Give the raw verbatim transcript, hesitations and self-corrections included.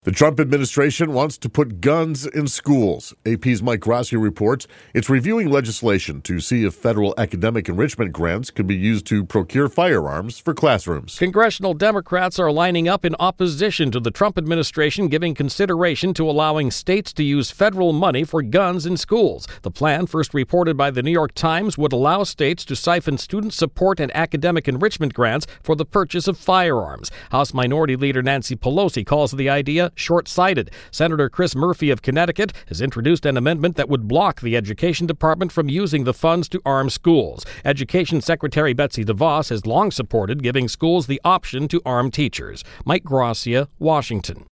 The Trump administration wants to put guns in schools. A P's Mike Gracia reports it's reviewing legislation to see if federal academic enrichment grants can be used to procure firearms for classrooms. Congressional Democrats are lining up in opposition to the Trump administration giving consideration to allowing states to use federal money for guns in schools. The plan, first reported by the New York Times, would allow states to siphon student support and academic enrichment grants for the purchase of firearms. House Minority Leader Nancy Pelosi calls the idea short-sighted. Senator Chris Murphy of Connecticut has introduced an amendment that would block the Education Department from using the funds to arm schools. Education Secretary Betsy DeVos has long supported giving schools the option to arm teachers. Mike Gracia, Washington.